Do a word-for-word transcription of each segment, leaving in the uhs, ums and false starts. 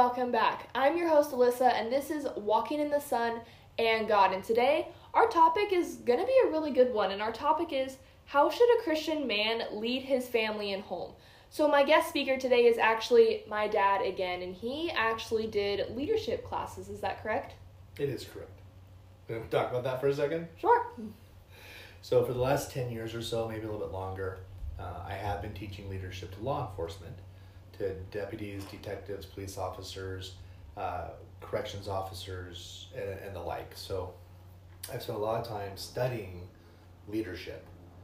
welcome back. I'm your host, Alyssa, and this is Walking in the Sun and God. And today, our topic is going to be a really good one, and our topic is, how should a Christian man lead his family and home? So my guest speaker today is actually my dad again, and he actually did leadership classes. Is that correct? It is correct. Can we talk about that for a second? Sure. So for the last ten years or so, maybe a little bit longer, uh, I have been teaching leadership to law enforcement, to deputies, detectives, police officers, uh, corrections officers, and, and the like. So I've spent a lot of time studying leadership.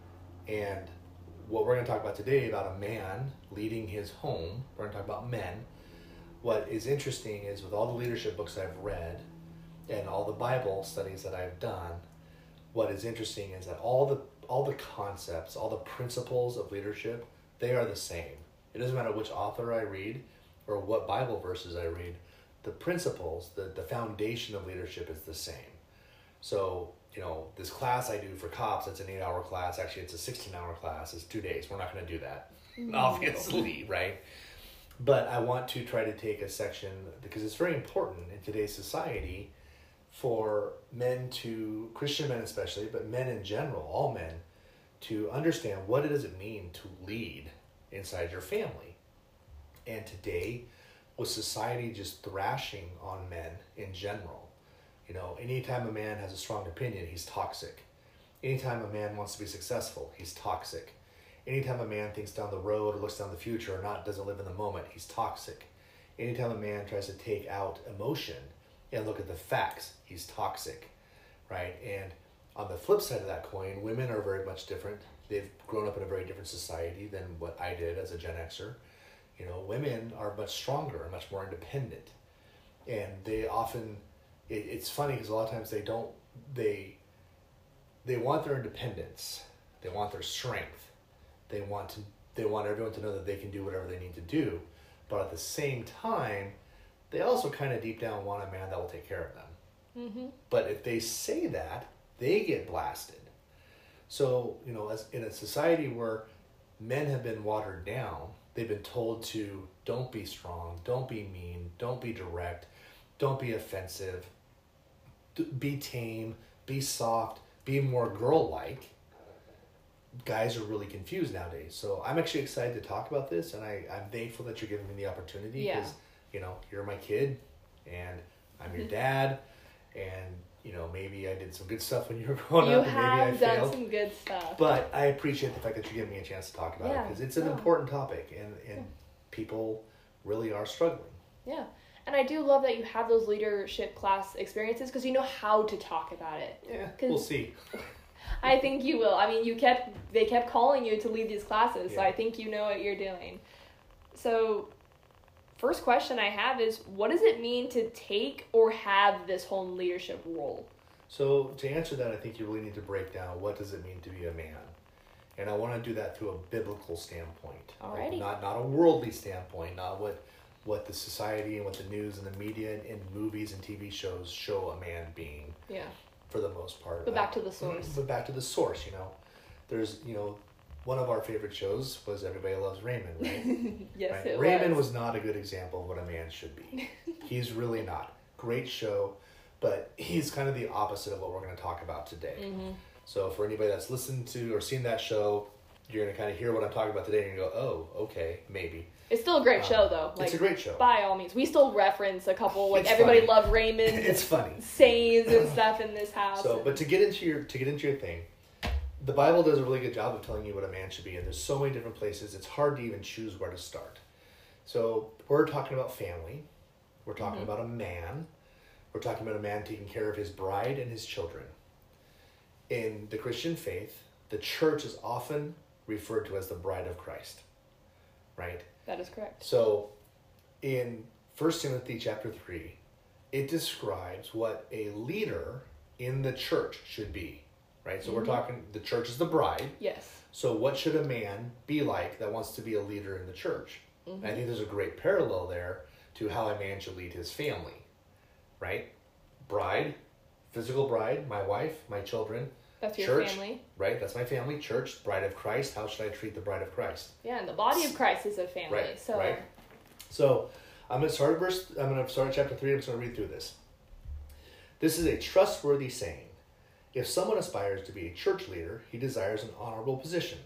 And what we're going to talk about today about a man leading his home, we're going to talk about men. What is interesting is with all the leadership books I've read and all the Bible studies that I've done, what is interesting is that all the all the concepts, all the principles of leadership, they are the same. It doesn't matter which author I read or what Bible verses I read. The principles, the, the foundation of leadership is the same. So, you know, this class I do for cops, it's an eight-hour class. Actually, it's a sixteen-hour class. It's two days. We're not going to do that, no. obviously, right? But I want to try to take a section, because it's very important in today's society for men to, Christian men especially, but men in general, all men, to understand what does it mean to lead inside your family. And today, with society just thrashing on men in general, you know, anytime a man has a strong opinion, he's toxic. Anytime a man wants to be successful, he's toxic. Anytime a man thinks down the road or looks down the future or not doesn't live in the moment, he's toxic. Anytime a man tries to take out emotion and look at the facts, he's toxic, right? And on the flip side of that coin, women are very much different. They've grown up in a very different society than what I did as a Gen Xer. You know, women are much stronger and much more independent. And they often, it, it's funny because a lot of times they don't, they, they want their independence. They want their strength. They want to, they want everyone to know that they can do whatever they need to do. But at the same time, they also kind of deep down want a man that will take care of them. Mm-hmm. But if they say that, they get blasted. So, you know, as in a society where men have been watered down, they've been told to don't be strong, don't be mean, don't be direct, don't be offensive, be tame, be soft, be more girl-like. Guys are really confused nowadays. So I'm actually excited to talk about this, and I, I'm thankful that you're giving me the opportunity because, yeah. you know, you're my kid, and I'm your dad, and you know, maybe I did some good stuff when you were growing you up, and maybe I failed. You have done some good stuff. But I appreciate the fact that you're giving me a chance to talk about yeah. it, because it's an yeah. important topic, and, and yeah. people really are struggling. Yeah. And I do love that you have those leadership class experiences, because you know how to talk about it. Yeah, we'll see. I think you will. I mean, you kept they kept calling you to lead these classes, yeah. so I think you know what you're doing. So, first question I have is, what does it mean to take or have this home leadership role? So, to answer that, I think you really need to break down what does it mean to be a man. And I want to do that through a biblical standpoint. Alrighty. Like not not a worldly standpoint, not what what the society and what the news and the media and movies and T V shows show a man being. Yeah. For the most part. But back to the source. But back to the source, you know. There's, you know, one of our favorite shows was Everybody Loves Raymond, right? yes, right? it Raymond was. was not a good example of what a man should be. He's really not. Great show, but he's kind of the opposite of what we're going to talk about today. Mm-hmm. So for anybody that's listened to or seen that show, you're going to kind of hear what I'm talking about today and you go, oh, okay, maybe. It's still a great um, show, though. Like, it's a great show. By all means. We still reference a couple, like, it's Everybody funny. Loved Raymond. It's funny. Sayings and stuff in this house. So, and... but to get into your to get into your thing, the Bible does a really good job of telling you what a man should be, and there's so many different places, it's hard to even choose where to start. So, we're talking about family. We're talking mm-hmm. about a man. We're talking about a man taking care of his bride and his children. In the Christian faith, the church is often referred to as the bride of Christ. Right? That is correct. So, in First Timothy chapter three, it describes what a leader in the church should be. Right? So, mm-hmm. we're talking, the church is the bride. Yes. So, what should a man be like that wants to be a leader in the church? Mm-hmm. And I think there's a great parallel there to how a man should lead his family. Right? Bride, physical bride, my wife, my children. That's your church, family. Right? That's my family. Church, bride of Christ. How should I treat the bride of Christ? Yeah, and the body of Christ is a family. Right, so. right. So, I'm going to start at verse, I'm going to start at chapter three. I'm just going to read through this. This is a trustworthy saying. If someone aspires to be a church leader, he desires an honorable position.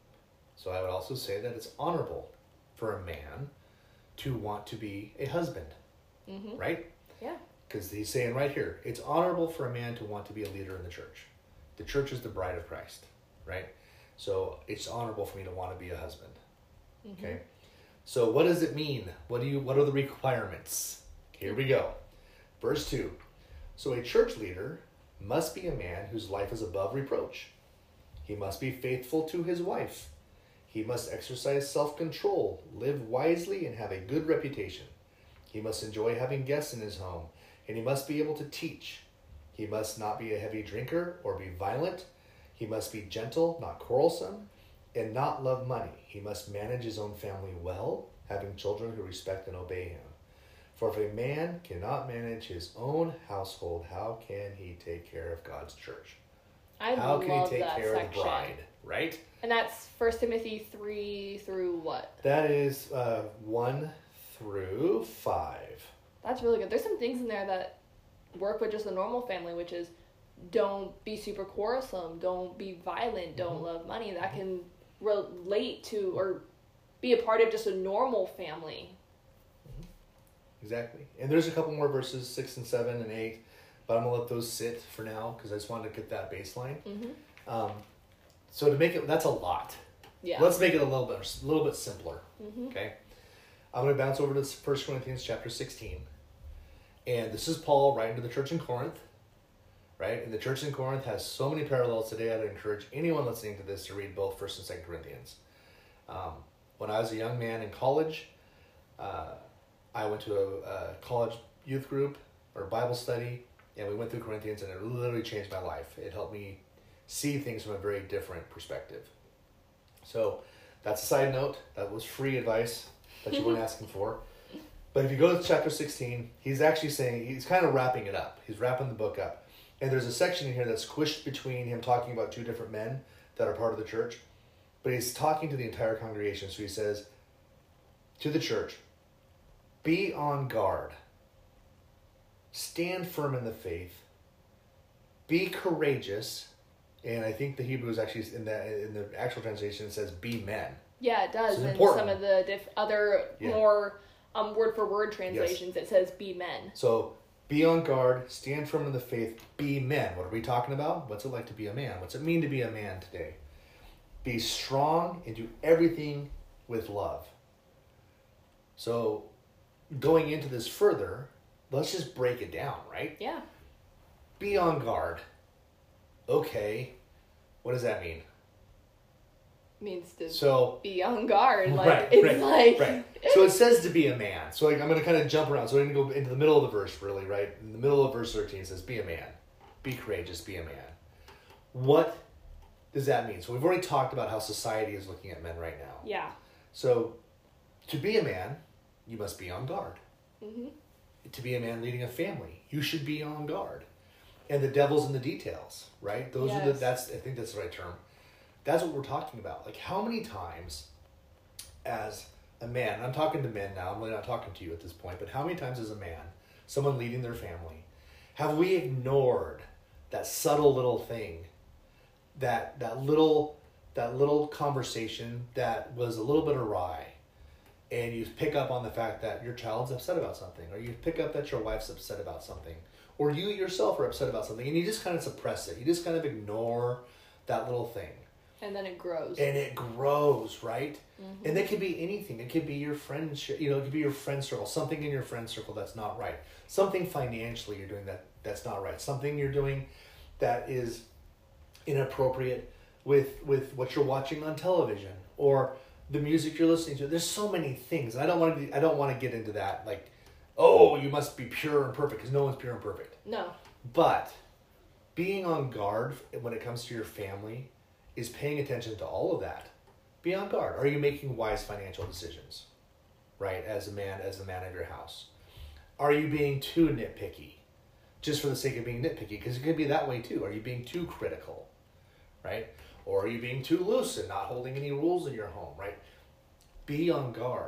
So I would also say that it's honorable for a man to want to be a husband, mm-hmm. right? Yeah. Because he's saying right here, it's honorable for a man to want to be a leader in the church. The church is the bride of Christ, right? So it's honorable for me to want to be a husband. Mm-hmm. Okay. So what does it mean? What do you? What are the requirements? Here we go. Verse two. So a church leader must be a man whose life is above reproach. He must be faithful to his wife. He must exercise self-control, live wisely, and have a good reputation. He must enjoy having guests in his home, and he must be able to teach. He must not be a heavy drinker or be violent. He must be gentle, not quarrelsome, and not love money. He must manage his own family well, having children who respect and obey him. For if a man cannot manage his own household, how can he take care of God's church? I how love can he take that care section. of the bride, right? And that's First Timothy three through what? That is uh, one through five. That's really good. There's some things in there that work with just a normal family, which is don't be super quarrelsome, don't be violent, don't mm-hmm. love money. That can relate to or be a part of just a normal family. Mm-hmm. Exactly. And there's a couple more verses, six and seven and eight, but I'm going to let those sit for now because I just wanted to get that baseline. Mm-hmm. Um, so to make it, that's a lot. Yeah. Let's make it a little bit, a little bit simpler. Mm-hmm. Okay. I'm going to bounce over to First Corinthians chapter sixteen. And this is Paul writing to the church in Corinth, right? And the church in Corinth has so many parallels today. I'd encourage anyone listening to this to read both First and Second Corinthians. Um, when I was a young man in college, uh, I went to a, a college youth group or Bible study, and we went through Corinthians, and it literally changed my life. It helped me see things from a very different perspective. So that's a side note. That was free advice that you weren't asking for. But if you go to chapter sixteen, he's actually saying, he's kind of wrapping it up. He's wrapping the book up. And there's a section in here that's squished between him talking about two different men that are part of the church. But he's talking to the entire congregation. So he says, to the church, be on guard. Stand firm in the faith. Be courageous. And I think the Hebrew is actually, in the, in the actual translation, it says, be men. Yeah, it does. So and important. Some of the diff- other Yeah. more um, word-for-word translations, Yes. it says be men. So be on guard, stand firm in the faith, be men. What are we talking about? What's it like to be a man? What's it mean to be a man today? Be strong and do everything with love. So going into this further, let's just break it down, right? Yeah. Be on guard. Okay, what does that mean? Means to so, be on guard. Like, right, it's right, like... right. So it says to be a man. So like, I'm going to kind of jump around. So I'm going to go into the middle of the verse, really, right? In the middle of verse thirteen, it says, be a man. Be courageous, be a man. What does that mean? So we've already talked about how society is looking at men right now. Yeah. So to be a man, you must be on guard. Mm-hmm. To be a man leading a family, you should be on guard. And the devil's in the details, right? Those yes. are the, that's, I think that's the right term. That's what we're talking about. Like, how many times as a man, and I'm talking to men now, I'm really not talking to you at this point, but how many times as a man, someone leading their family, have we ignored that subtle little thing, that that little that little conversation that was a little bit awry, and you pick up on the fact that your child's upset about something, or you pick up that your wife's upset about something, or you yourself are upset about something, and you just kind of suppress it. You just kind of ignore that little thing. And then it grows. And it grows, right? Mm-hmm. And it could be anything. It could be your friends, you know, it could be your friend circle, something in your friend circle that's not right. Something financially you're doing that that's not right. Something you're doing that is inappropriate with with what you're watching on television or the music you're listening to. There's so many things. And I don't want to I don't want to get into that like, oh, you must be pure and perfect, because no one's pure and perfect. No. But being on guard when it comes to your family is paying attention to all of that. Be on guard. Are you making wise financial decisions? Right, as a man, as the man of your house. Are you being too nitpicky? Just for the sake of being nitpicky? Because it could be that way too. Are you being too critical? Right? Or are you being too loose and not holding any rules in your home? Right? Be on guard.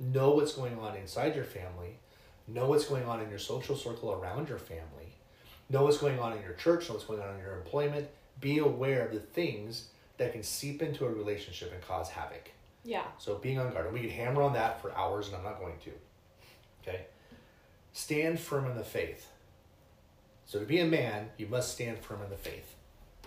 know what's going on inside your family, know what's going on in your social circle around your family, know what's going on in your church, know what's going on in your employment. Be aware of the things that can seep into a relationship and cause havoc. Yeah. So being on guard. And we could hammer on that for hours, and I'm not going to. Okay? Stand firm in the faith. So to be a man, you must stand firm in the faith.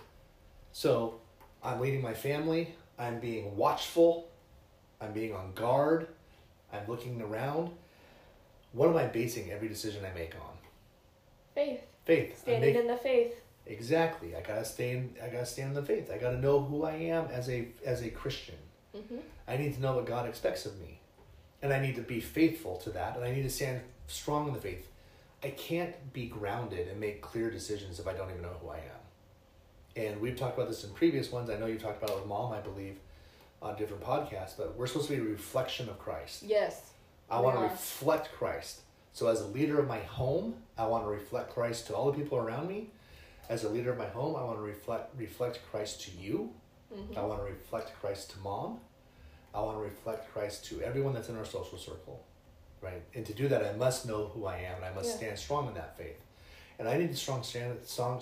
So I'm leading my family. I'm being watchful. I'm being on guard. I'm looking around. What am I basing every decision I make on? Faith. Faith. Standing making, in the faith. Exactly. I gotta stay in. I gotta stand in the faith. I gotta know who I am as a as a Christian. Mm-hmm. I need to know what God expects of me, and I need to be faithful to that. And I need to stand strong in the faith. I can't be grounded and make clear decisions if I don't even know who I am. And we've talked about this in previous ones. I know you've talked about it with Mom, I believe, on different podcasts. But we're supposed to be a reflection of Christ. Yes. I want to reflect Christ. So as a leader of my home, I want to reflect Christ to all the people around me. As a leader of my home, I want to reflect reflect Christ to you. Mm-hmm. I want to reflect Christ to Mom. I want to reflect Christ to everyone that's in our social circle, right? And to do that, I must know who I am, and I must yeah. stand strong in that faith. And I need to strong stand, strong,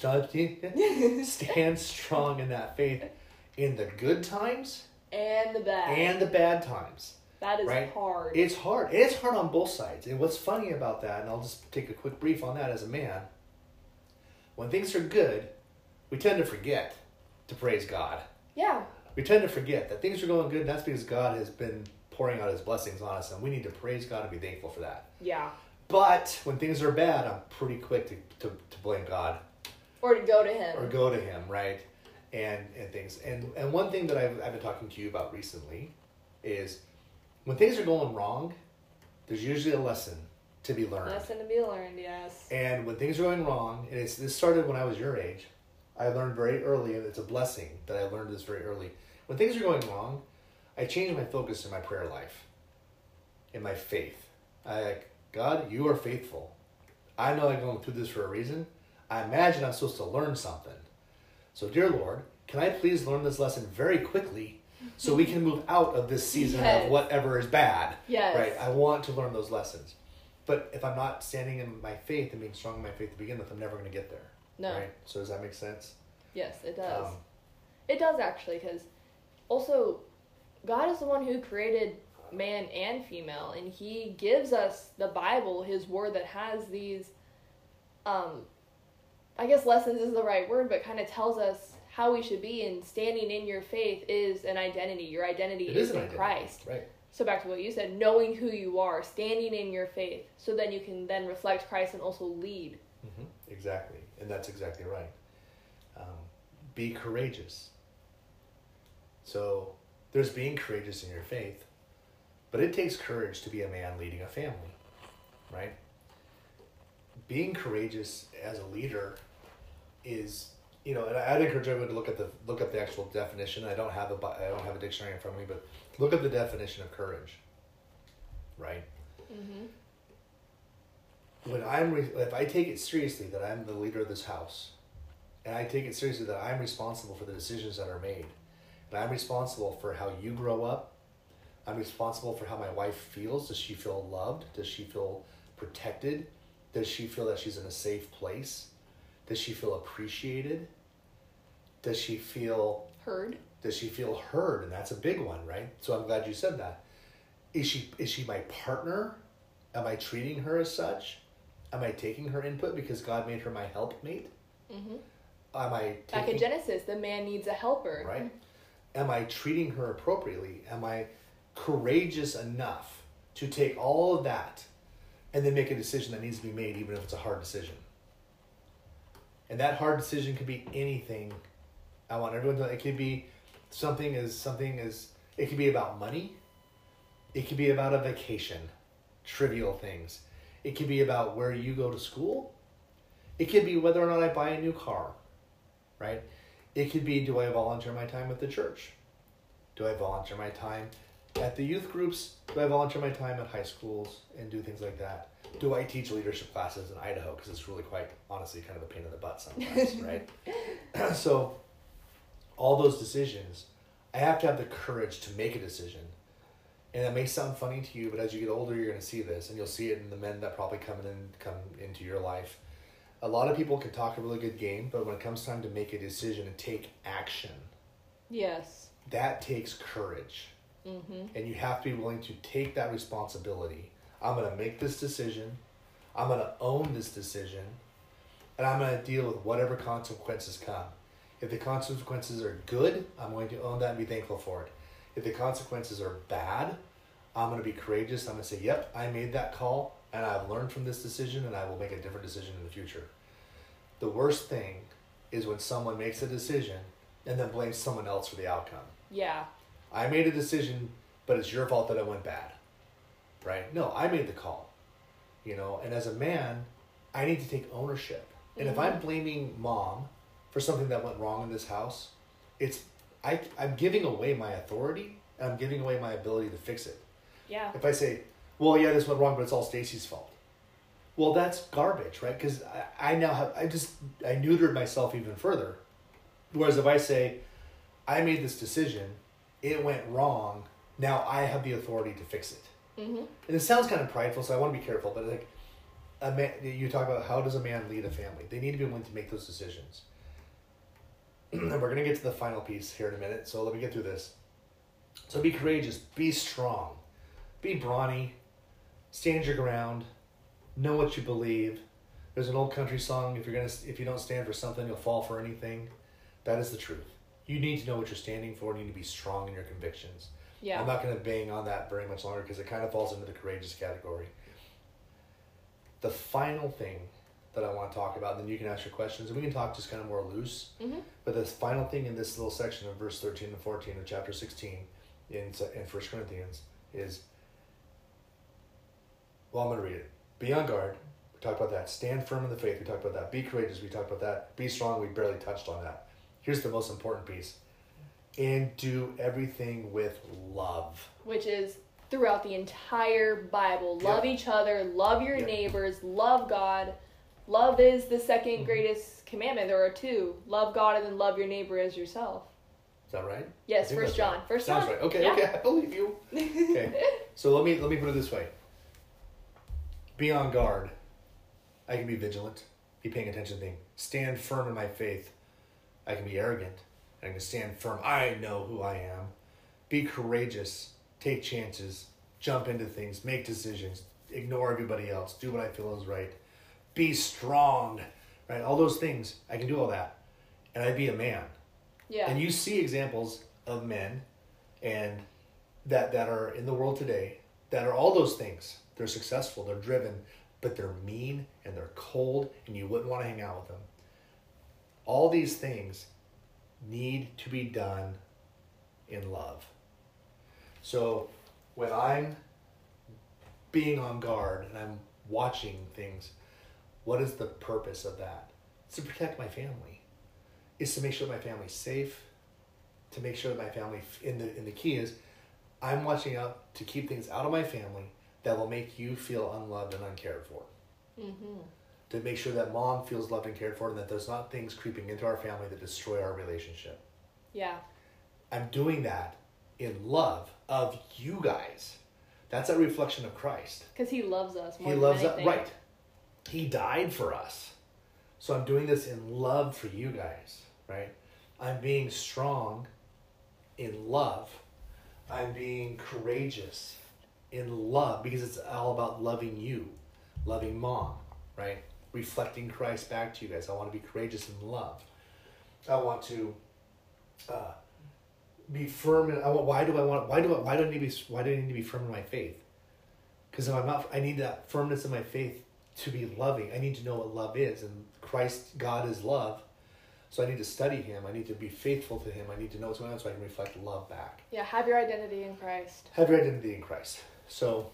stand strong in that faith in the good times and the bad and the bad times. That is right? hard. It's hard. It's hard on both sides. And what's funny about that, and I'll just take a quick brief on that as a man. When things are good, we tend to forget to praise God. Yeah. We tend to forget that things are going good, and that's because God has been pouring out his blessings on us, and we need to praise God and be thankful for that. Yeah. But when things are bad, I'm pretty quick to, to, to blame God. Or to go to him. Or go to him, right? And and things. And and one thing that I've, I've been talking to you about recently is when things are going wrong, there's usually a lesson to be learned. Lesson to be learned, yes. And when things are going wrong, and it's this started when I was your age, I learned very early, and it's a blessing that I learned this very early. When things are going wrong, I changed my focus in my prayer life, in my faith. I like, God, you are faithful. I know I'm going through this for a reason. I imagine I'm supposed to learn something. So, dear Lord, can I please learn this lesson very quickly so we can move out of this season yes. of whatever is bad? Yes. Right? I want to learn those lessons. But if I'm not standing in my faith and being strong in my faith to begin with, I'm never going to get there. No. Right? So does that make sense? Yes, it does. Um, it does actually, because also God is the one who created man and female, and he gives us the Bible, his word, that has these, um, I guess lessons is the right word, but kind of tells us how we should be, and standing in your faith is an identity. Your identity it is, is in identity. Christ. Right. So back to what you said, knowing who you are, standing in your faith, so then you can then reflect Christ and also lead. Mm-hmm. Exactly. And that's exactly right. Um, be courageous. So there's being courageous in your faith, but it takes courage to be a man leading a family, right? Being courageous as a leader is, you know, and I'd encourage everyone to look at the look up the actual definition. I don't have a I don't have a dictionary in front of me, but look at the definition of courage, right? Mm-hmm. When I'm re- if I take it seriously that I'm the leader of this house, and I take it seriously that I'm responsible for the decisions that are made, and I'm responsible for how you grow up, I'm responsible for how my wife feels. Does she feel loved? Does she feel protected? Does she feel that she's in a safe place? Does she feel appreciated? Does she feel heard? Does she feel heard? And that's a big one, right? So I'm glad you said that. Is she is she my partner? Am I treating her as such? Am I taking her input because God made her my helpmate? Mm-hmm. Am I taking, back in Genesis, the man needs a helper. Right. Am I treating her appropriately? Am I courageous enough to take all of that and then make a decision that needs to be made, even if it's a hard decision? And that hard decision could be anything. I want everyone to, it could be something as, something as, it could be about money. It could be about a vacation, trivial things. It could be about where you go to school. It could be whether or not I buy a new car, right? It could be, do I volunteer my time at the church? Do I volunteer my time at the youth groups? Do I volunteer my time at high schools and do things like that? Do I teach leadership classes in Idaho? Because it's really quite, honestly, kind of a pain in the butt sometimes, right? So all those decisions, I have to have the courage to make a decision. And that may sound funny to you, but as you get older, you're going to see this, and you'll see it in the men that probably come in come into your life. A lot of people can talk a really good game, but when it comes time to make a decision and take action, yes, that takes courage. Mm-hmm. And you have to be willing to take that responsibility. I'm going to make this decision. I'm going to own this decision. And I'm going to deal with whatever consequences come. If the consequences are good, I'm going to own that and be thankful for it. If the consequences are bad, I'm going to be courageous. I'm going to say, yep, I made that call, and I've learned from this decision, and I will make a different decision in the future. The worst thing is when someone makes a decision and then blames someone else for the outcome. Yeah. I made a decision, but it's your fault that it went bad. Right? No, I made the call. You know, and as a man, I need to take ownership. And mm-hmm. if I'm blaming mom for something that went wrong in this house, it's I, I'm giving away my authority, and I'm giving away my ability to fix it. Yeah. If I say, well, yeah, this went wrong, but it's all Stacy's fault. Well, that's garbage, right? Because I, I now have, I just, I neutered myself even further. Whereas if I say, I made this decision, it went wrong, now I have the authority to fix it. Mm-hmm. And it sounds kind of prideful, so I want to be careful, but like, a man, you talk about how does a man lead a family? They need to be willing to make those decisions. And we're going to get to the final piece here in a minute, so let me get through this. So be courageous, be strong, be brawny, stand your ground, know what you believe. There's an old country song, if you're gonna, if you don't stand for something, you'll fall for anything. That is the truth. You need to know what you're standing for, and you need to be strong in your convictions. Yeah. I'm not going to bang on that very much longer because it kind of falls into the courageous category. The final thing that I want to talk about, and then you can ask your questions, and we can talk just kind of more loose. Mm-hmm. But the final thing in this little section of verse thirteen and fourteen of chapter sixteen in, in First Corinthians is, well, I'm going to read it. Be on guard. We talked about that. Stand firm in the faith. We talked about that. Be courageous. We talked about that. Be strong. We barely touched on that. Here's the most important piece. And do everything with love. Which is throughout the entire Bible. Love yep. each other. Love your yep. neighbors. Love God. Love is the second mm-hmm. greatest commandment. There are two. Love God and then love your neighbor as yourself. Is that right? Yes, First John. Right. First Sounds John. right. Okay, yeah. okay, I believe you. Okay. So let me let me put it this way. Be on guard. I can be vigilant. Be paying attention to things. Stand firm in my faith. I can be arrogant. I can stand firm. I know who I am. Be courageous. Take chances. Jump into things. Make decisions. Ignore everybody else. Do what I feel is right. Be strong. Right? All those things. I can do all that. And I'd be a man. Yeah. And you see examples of men and that that are in the world today that are all those things. They're successful. They're driven. But they're mean and they're cold and you wouldn't want to hang out with them. All these things need to be done in love. So when I'm being on guard and I'm watching things, what is the purpose of that? It's to protect my family. It's to make sure my family's safe, to make sure that my family, and the, and the key is, I'm watching out to keep things out of my family that will make you feel unloved and uncared for. Mm-hmm. To make sure that mom feels loved and cared for, and that there's not things creeping into our family that destroy our relationship. Yeah. I'm doing that in love of you guys. That's a reflection of Christ. Because he loves us more he than loves anything. us, right. He died for us. So I'm doing this in love for you guys, right? I'm being strong in love. I'm being courageous in love because it's all about loving you, loving mom, right? Reflecting Christ back to you guys. I want to be courageous in love. I want to uh, be firm. In, I want, why do I want? Why do I? Why do I need to be? Why do I need to be firm in my faith? Because if I'm not, I need that firmness in my faith to be loving. I need to know what love is, and Christ, God is love. So I need to study Him. I need to be faithful to Him. I need to know what's going on so I can reflect love back. Yeah, have your identity in Christ. Have your identity in Christ. So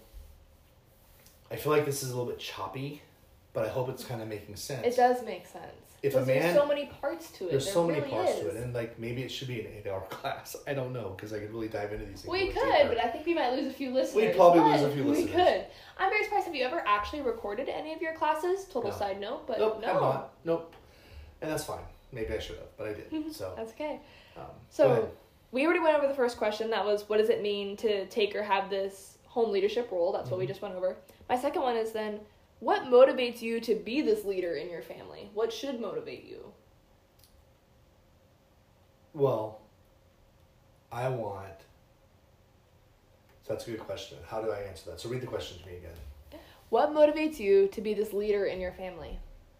I feel like this is a little bit choppy, but I hope it's kind of making sense. It does make sense. If a man, there's so many parts to it. There's there so really many parts is. to it, and like maybe it should be an eight-hour class. I don't know because I could really dive into these things. We could, deeper. but I think we might lose a few listeners. We'd probably lose a few listeners. We could. I'm very surprised. Have you ever actually recorded any of your classes? Total no. side note, but nope, no. I'm not. Nope. And that's fine. Maybe I should have, but I didn't. So that's okay. Um, so we already went over the first question. That was, what does it mean to take or have this home leadership role? That's mm-hmm. what we just went over. My second one is then, what motivates you to be this leader in your family? What should motivate you? Well, I want... So that's a good question. How do I answer that? So read the question to me again. What motivates you to be this leader in your family?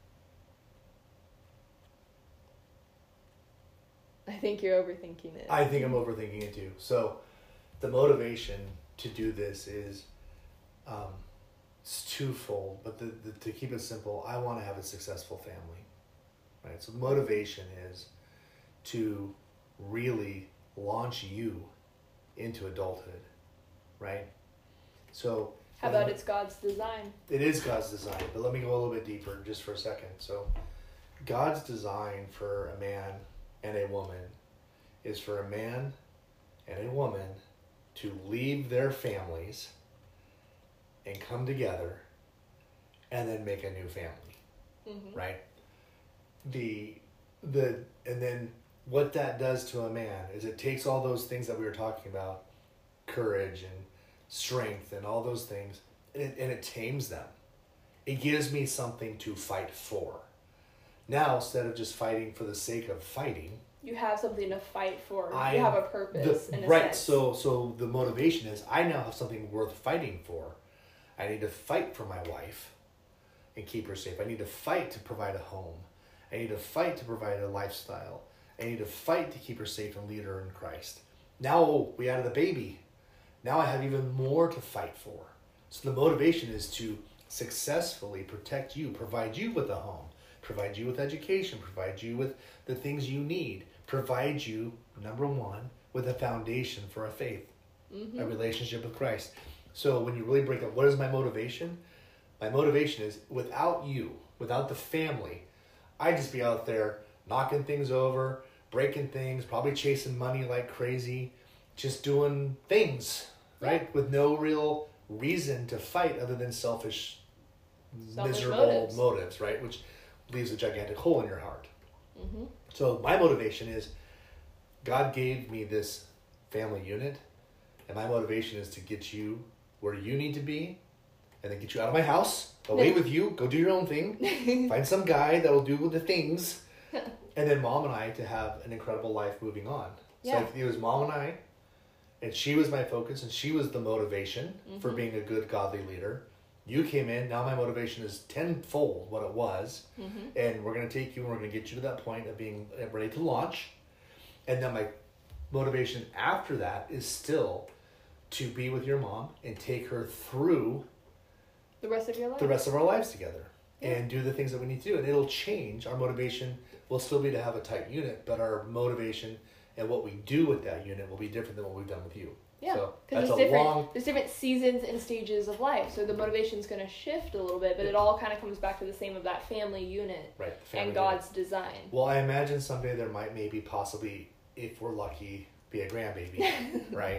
I think you're overthinking it. I think I'm overthinking it too. So the motivation to do this is um, it's twofold, but the, the, to keep it simple, I want to have a successful family. Right? So motivation is to really launch you into adulthood. Right? So how about it's God's design? It is God's design, but let me go a little bit deeper just for a second. So God's design for a man and a woman is for a man and a woman to leave their families and come together and then make a new family. Mm-hmm. Right? The the and then what that does to a man is it takes all those things that we were talking about, courage and strength and all those things, and it, and it tames them. It gives me something to fight for. Now, instead of just fighting for the sake of fighting, you have something to fight for. I you have a purpose. The, in a right. sense. So, so the motivation is I now have something worth fighting for. I need to fight for my wife and keep her safe. I need to fight to provide a home. I need to fight to provide a lifestyle. I need to fight to keep her safe and lead her in Christ. Now, oh, we added a baby. Now I have even more to fight for. So the motivation is to successfully protect you, provide you with a home, provide you with education, provide you with the things you need, provide you, number one, with a foundation for a faith, mm-hmm. a relationship with Christ. So when you really break up, what is my motivation? My motivation is without you, without the family, I'd just be out there knocking things over, breaking things, probably chasing money like crazy, just doing things. Right? With no real reason to fight other than selfish, selfish miserable motives. motives, right? Which leaves a gigantic hole in your heart. Mm-hmm. So my motivation is God gave me this family unit, and my motivation is to get you where you need to be, and then get you out of my house, away with you, go do your own thing, find some guy that will do the things, and then mom and I to have an incredible life moving on. Yeah. So it was mom and I, and she was my focus, and she was the motivation mm-hmm. for being a good, godly leader. You came in, now my motivation is tenfold what it was, mm-hmm. and we're going to take you and we're going to get you to that point of being ready to launch. And then my motivation after that is still to be with your mom and take her through the rest of your life, the rest of our lives together, yeah. and do the things that we need to do. And it'll change. Our motivation will still be to have a tight unit, but our motivation and what we do with that unit will be different than what we've done with you. Yeah, so because there's different, long... there's different seasons and stages of life, so the motivation's going to shift a little bit, but yeah. it all kind of comes back to the same of that family unit right, family and God's unit. design. Well, I imagine someday there might maybe possibly, if we're lucky, be a grandbaby, right?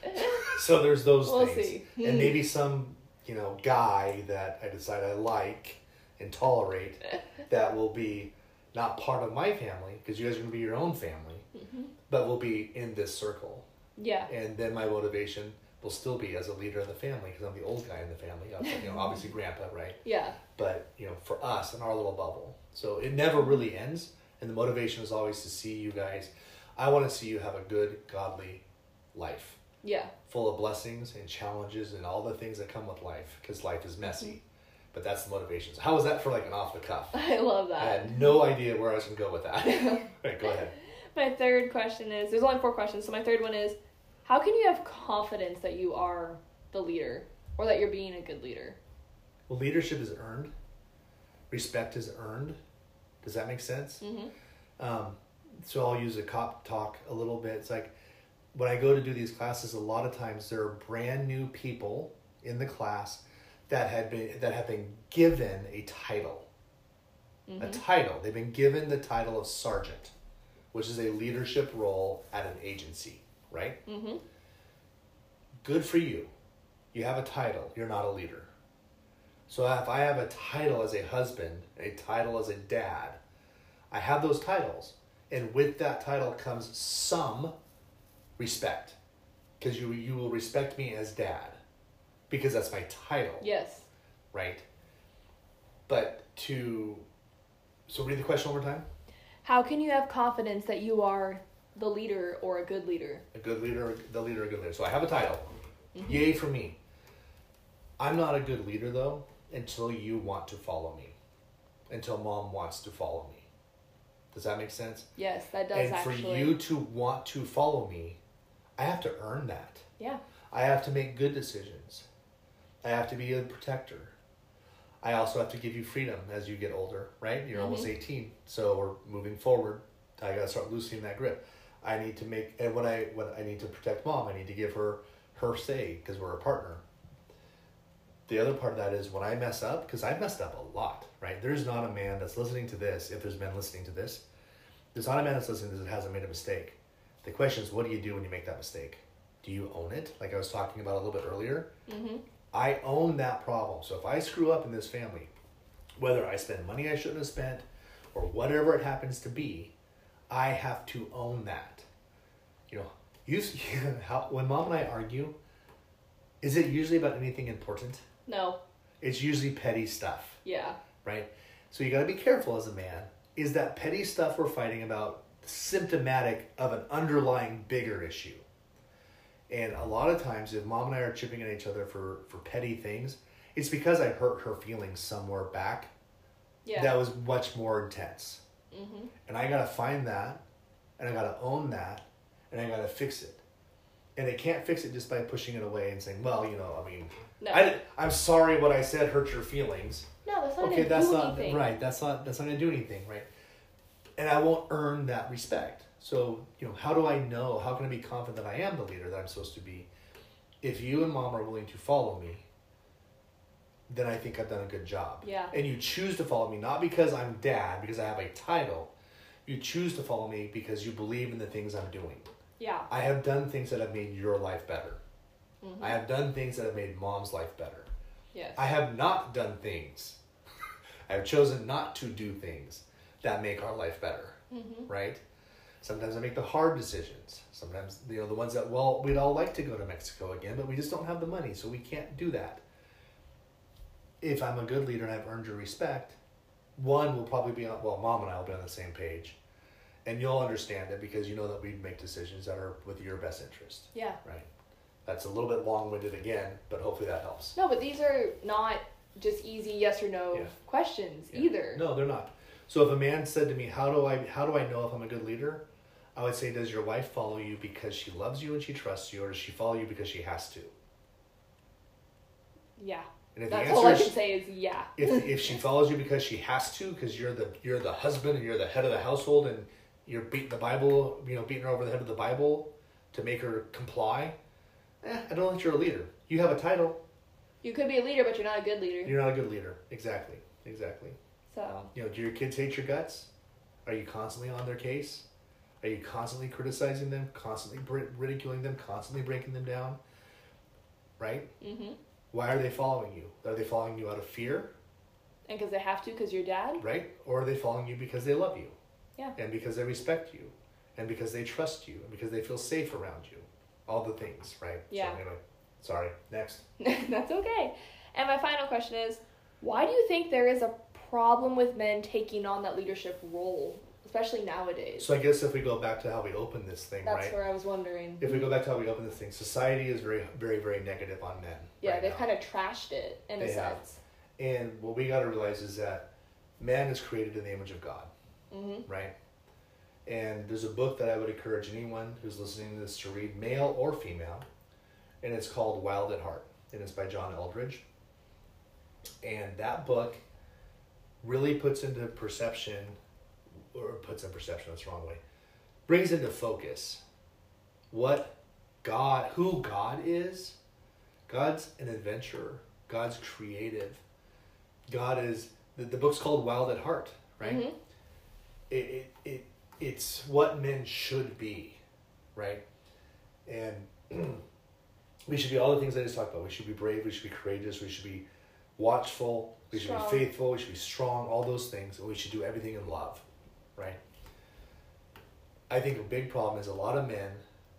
So there's those we'll things. See. And maybe some, you know, guy that I decide I like and tolerate that will be not part of my family, because you guys are going to be your own family, mm-hmm. but will be in this circle. Yeah. And then my motivation will still be as a leader of the family, because I'm the old guy in the family. You know, obviously grandpa, right? Yeah. But, you know, for us in our little bubble. So it never really ends. And the motivation is always to see you guys. I want to see you have a good, godly life. Yeah. Full of blessings and challenges and all the things that come with life, because life is messy. Mm-hmm. But that's the motivation. So how was that for like an off the cuff? I love that. I had no idea where I was going to go with that. Right, go ahead. My third question is, there's only four questions, so my third one is, how can you have confidence that you are the leader, or that you're being a good leader? Well, leadership is earned. Respect is earned. Does that make sense? Mm-hmm. Um, so I'll use a cop talk a little bit. It's like, when I go to do these classes, a lot of times there are brand new people in the class that had been that have been given a title. Mm-hmm. A title. They've been given the title of sergeant, which is a leadership role at an agency, right? Mm-hmm. Good for you. You have a title. You're not a leader. So if I have a title as a husband, a title as a dad, I have those titles. And with that title comes some respect. Because you, you will respect me as dad. Because that's my title. Yes. Right? But to... So read the question one more time. How can you have confidence that you are the leader or a good leader? A good leader, the leader, a good leader. So I have a title. Mm-hmm. Yay for me. I'm not a good leader, though, until you want to follow me. Until mom wants to follow me. Does that make sense? Yes, that does and actually. And for you to want to follow me, I have to earn that. Yeah. I have to make good decisions. I have to be a protector. I also have to give you freedom as you get older, right? You're mm-hmm. almost eighteen, so we're moving forward. I gotta start loosening that grip. I need to make, and when I when I need to protect mom, I need to give her her say because we're a partner. The other part of that is when I mess up, because I've messed up a lot, right? There's not a man that's listening to this, if there's men listening to this, there's not a man that's listening to this that hasn't made a mistake. The question is, what do you do when you make that mistake? Do you own it? Like I was talking about a little bit earlier. Mm-hmm. I own that problem. So if I screw up in this family, whether I spend money I shouldn't have spent or whatever it happens to be, I have to own that. You know, you, how, when mom and I argue, is it usually about anything important? No. It's usually petty stuff. Yeah. Right? So you got to be careful as a man. Is that petty stuff we're fighting about symptomatic of an underlying bigger issue? And a lot of times, if mom and I are chipping at each other for, for petty things, it's because I hurt her feelings somewhere back. Yeah. That was much more intense. Mm-hmm. And I got to find that, and I got to own that, and I got to fix it. And I can't fix it just by pushing it away and saying, well, you know, I mean, no. I, I'm sorry what I said hurt your feelings. No, that's not okay, going to that's do not, anything. Right, that's not, that's not going to do anything, right? And I won't earn that respect. So, you know, how do I know, how can I be confident that I am the leader that I'm supposed to be? If you and mom are willing to follow me, then I think I've done a good job. Yeah. And you choose to follow me, not because I'm dad, because I have a title. You choose to follow me because you believe in the things I'm doing. Yeah. I have done things that have made your life better. Mm-hmm. I have done things that have made mom's life better. Yes. I have not done things. I have chosen not to do things that make our life better. Mm-hmm. Right? Sometimes I make the hard decisions. Sometimes, you know, the ones that, well, we'd all like to go to Mexico again, but we just don't have the money, so we can't do that. If I'm a good leader and I've earned your respect, one will probably be on, well, mom and I will be on the same page. And you'll understand it because you know that we make decisions that are with your best interest. Yeah. Right. That's a little bit long-winded again, but hopefully that helps. No, but these are not just easy yes or no yeah. questions yeah. either. No, they're not. So if a man said to me, how do I how do I know if I'm a good leader? I would say, does your wife follow you because she loves you and she trusts you, or does she follow you because she has to? Yeah. And if That's the answer all I is, can say is yeah. if if she follows you because she has to, because you're the you're the husband and you're the head of the household and you're beating the Bible, you know, beating her over the head with the Bible to make her comply, eh, I don't think you're a leader. You have a title. You could be a leader, but you're not a good leader. You're not a good leader. Exactly. Exactly. So. You know, do your kids hate your guts? Are you constantly on their case? Are you constantly criticizing them, constantly ridiculing them, constantly breaking them down? Right? Mm-hmm. Why are they following you? Are they following you out of fear? And because they have to, because you're dad? Right? Or are they following you because they love you? Yeah. And because they respect you? And because they trust you? And because they feel safe around you? All the things, right? Yeah. So anyway, sorry. Next. That's okay. And my final question is, why do you think there is a problem with men taking on that leadership role, especially nowadays? So I guess if we go back to how we opened this thing, That's right? That's where I was wondering. If we go back to how we opened this thing, society is very, very, very negative on men. Yeah, right they've now. kind of trashed it in they a have. sense. And what we got to realize is that man is created in the image of God, mm-hmm. right? And there's a book that I would encourage anyone who's listening to this to read, male or female, and it's called Wild at Heart, and it's by John Eldredge. And that book really puts into perception, or puts in perception, that's the wrong way, brings into focus what God, who God is. God's an adventurer. God's creative. God is, the, the book's called Wild at Heart, right? Mm-hmm. It, it, it, it's what men should be, right? And we should be all the things I just talked about. We should be brave, we should be courageous, we should be watchful, we should strong. be faithful, we should be strong, all those things, and we should do everything in love, right? I think a big problem is a lot of men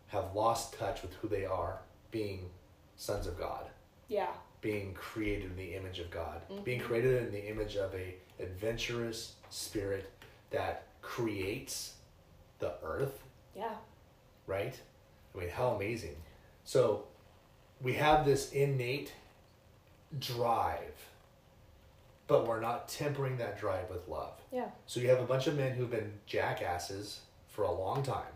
have lost touch with who they are, being sons of God, Yeah. being created in the image of God, Mhm. being created in the image of a adventurous spirit that creates the earth, Yeah. right? I mean, how amazing. So we have this innate drive, but we're not tempering that drive with love. Yeah. So you have a bunch of men who've been jackasses for a long time.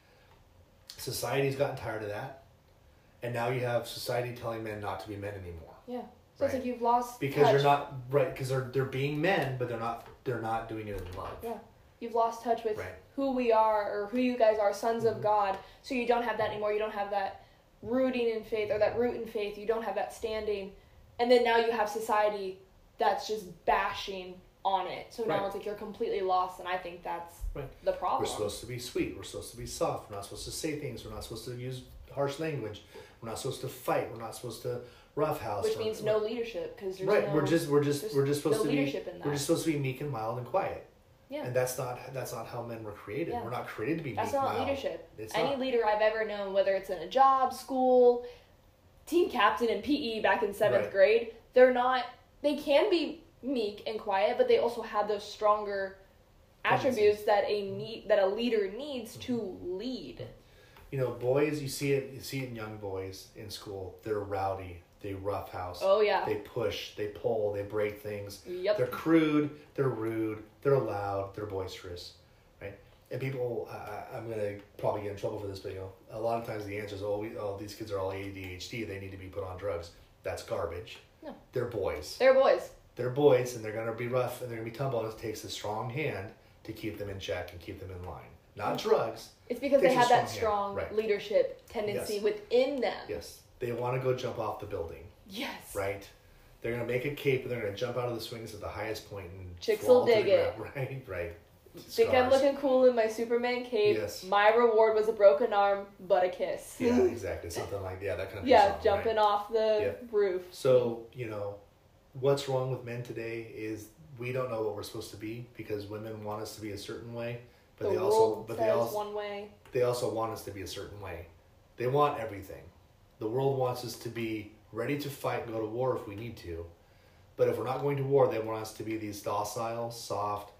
Society's gotten tired of that. And now you have society telling men not to be men anymore. Yeah. So it's Right. like you've lost Because touch. you're not right because they're they're being men, but they're not they're not doing it in love. Yeah. You've lost touch with Right. who we are or who you guys are, sons Mhm. of God. So you don't have that anymore. You don't have that rooting in faith or that root in faith. You don't have that standing. And then now you have society that's just bashing on it. So now Right. it's like you're completely lost, and I think that's Right. the problem. We're supposed to be sweet. We're supposed to be soft. We're not supposed to say things. We're not supposed to use harsh language. We're not supposed to fight. We're not supposed to roughhouse. Which We're- means no leadership because there's right. no, we're just we're just there's we're just supposed no to be leadership in that. we're just supposed to be meek and mild and quiet. Yeah. And that's not that's not how men were created. Yeah. We're not created to be That's meek not mild. leadership. It's Any not. leader I've ever known, whether it's in a job, school, team captain in P E back in seventh Right. grade, they're not. They can be meek and quiet, but they also have those stronger attributes that a need that a leader needs to lead. You know, boys. You see it. You see it in young boys in school. They're rowdy. They roughhouse. Oh yeah. They push. They pull. They break things. Yep. They're crude, they're rude, they're loud, they're boisterous, right? And people, I, I'm going to probably get in trouble for this, but you know, a lot of times the answer is, oh, we, oh, these kids are all A D H D, they need to be put on drugs. That's garbage. No. They're boys. They're boys. They're boys, and they're going to be rough, and they're going to be tumble, and it takes a strong hand to keep them in check and keep them in line. Not drugs. It's because Takes they a have that strong strong hand. Right. leadership tendency Yes. within them. Yes. They want to go jump off the building, Yes. right? They're going to make a cape, and they're going to jump out of the swings at the highest point and Chicks fall will to the dig it. ground. Right, right. Think I'm Scars. looking cool in my Superman cape. Yes. My reward was a broken arm, but a kiss. Yeah, exactly. Something like yeah, that kind of Yeah, song, jumping right? off the Yeah. roof. So you know, what's wrong with men today is we don't know what we're supposed to be because women want us to be a certain way, but the they world also but says they also one way. they also want us to be a certain way. They want everything. The world wants us to be ready to fight and go to war if we need to, but if we're not going to war, they want us to be these docile, soft,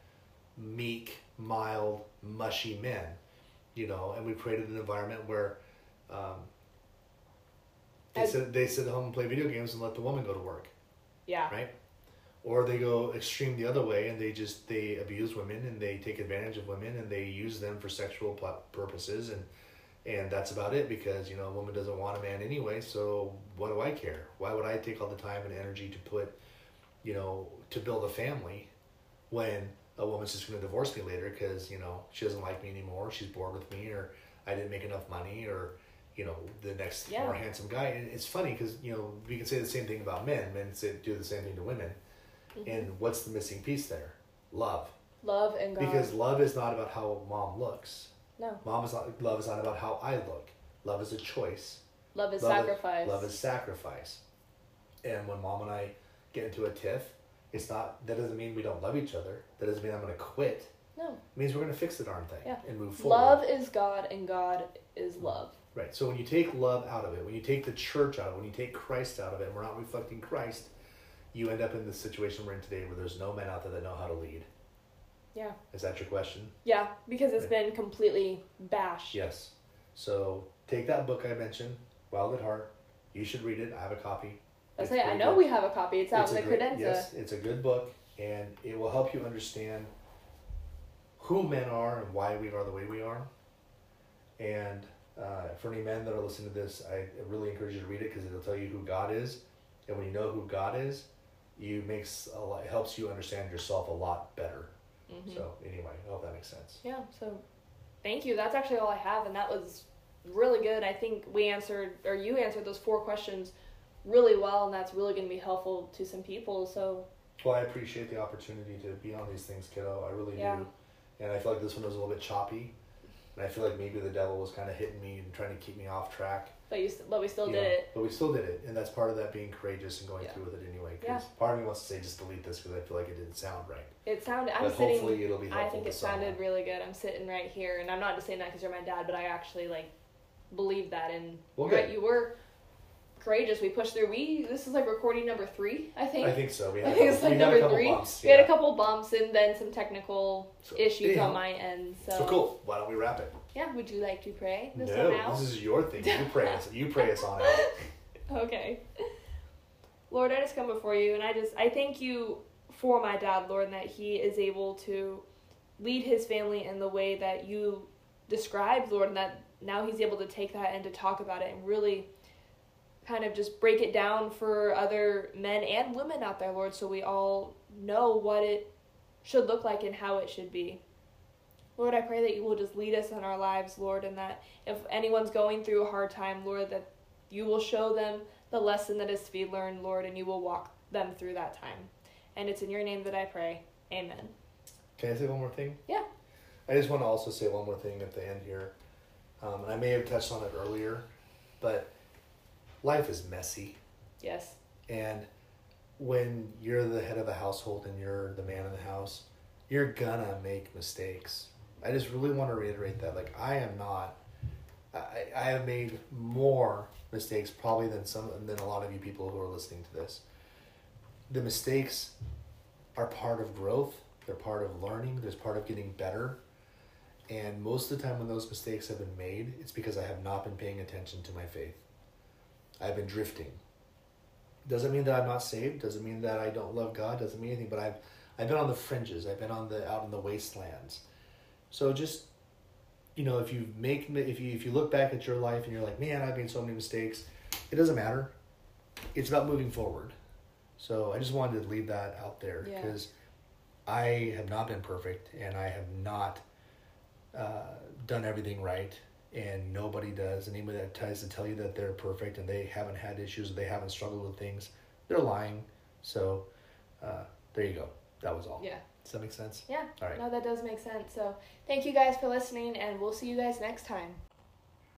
meek, mild, mushy men, you know, and we've created an environment where um, they As- sit they sit at home and play video games and let the woman go to work, Yeah. right? Or they go extreme the other way and they just they abuse women and they take advantage of women and they use them for sexual pl- purposes and and that's about it because you know a woman doesn't want a man anyway, so what do I care? Why would I take all the time and energy to put, you know, to build a family when a woman's just going to divorce me later because, you know, she doesn't like me anymore, she's bored with me, or I didn't make enough money, or, you know, the next Yeah. more handsome guy. And it's funny because, you know, we can say the same thing about men. Men say, do the same thing to women. Mhm. And what's the missing piece there? Love. Love and God. Because love is not about how mom looks. no. Mom is not, love is not about how I look. Love is a choice. Love is Love sacrifice. Love is sacrifice. And when mom and I get into a tiff, it's not, that doesn't mean we don't love each other. That doesn't mean I'm going to quit. No. It means we're going to fix the darn thing Yeah. and move forward. Love is God and God is love. Right. So when you take love out of it, when you take the church out of it, when you take Christ out of it, and we're not reflecting Christ, you end up in the situation we're in today where there's no men out there that know how to lead. Yeah. Is that your question? Yeah, because it's Right. been completely bashed. Yes. So take that book I mentioned, Wild at Heart. You should read it. I have a copy. I It's say I pretty know good. we have a copy. It's out It's in a the great- credenza. Yes, it's a good book, and it will help you understand who men are and why we are the way we are. And uh, for any men that are listening to this, I really encourage you to read it because it'll tell you who God is. And when you know who God is, you makes a lot, it helps you understand yourself a lot better. Mhm. So anyway, I hope that makes sense. Yeah, so thank you. That's actually all I have, and that was really good. I think we answered, or you answered those four questions really well, and that's really going to be helpful to some people. So, Well, I appreciate the opportunity to be on these things, kiddo. I really Yeah. do. And I feel like this one was a little bit choppy. And I feel like maybe the devil was kind of hitting me and trying to keep me off track. but you, st- but we still you did know, it. But we still did it. And that's part of that being courageous and going Yeah. through with it anyway. Yeah. Because part of me wants to say just delete this because I feel like it didn't sound right. It sounded. I'm but sitting. hopefully it'll be helpful I think to it sounded someone. really good. I'm sitting right here, and I'm not just saying that because you're my dad, but I actually like believe that. And Well, right, good. you were courageous. We pushed through. We this is like recording number three, I think. I think so. We I had, think it's like we had a number couple three. bumps. We Yeah. had a couple bumps and then some technical So, issues anyhow. on my end. So, So cool. Why don't we wrap it? yeah, would you like to pray this one No, out? this is your thing. You pray us. You pray us on out. Okay. Lord, I just come before you, and I just I thank you for my dad, Lord, and that he is able to lead his family in the way that you described, Lord, and that now he's able to take that and to talk about it and really kind of just break it down for other men and women out there, Lord, so we all know what it should look like and how it should be. Lord, I pray that you will just lead us in our lives, Lord, and that if anyone's going through a hard time, Lord, that you will show them the lesson that is to be learned, Lord, and you will walk them through that time. And it's in your name that I pray. Amen. Can I say one more thing? Yeah. I just want to also say one more thing at the end here. Um, and I may have touched on it earlier, but life is messy. Yes. And when you're the head of a household and you're the man in the house, you're gonna make mistakes. I just really want to reiterate that. Like, I am not, I, I have made more mistakes probably than some, than a lot of you people who are listening to this. The mistakes are part of growth. They're part of learning. There's part of getting better. And most of the time when those mistakes have been made, it's because I have not been paying attention to my faith. I've been drifting. Doesn't mean that I'm not saved. Doesn't mean that I don't love God. Doesn't mean anything. But I've I've been on the fringes. I've been on the out in the wastelands. So just, you know, if you make if you if you look back at your life and you're like, man, I've made so many mistakes, it doesn't matter. It's about moving forward. So I just wanted to leave that out there Yeah. because I have not been perfect and I have not uh, done everything right. And nobody does. Anybody that tries to tell you that they're perfect and they haven't had issues, or they haven't struggled with things, they're lying. So uh, there you go. That was all. Yeah. Does that make sense? Yeah. All right. No, that does make sense. So thank you guys for listening, and we'll see you guys next time.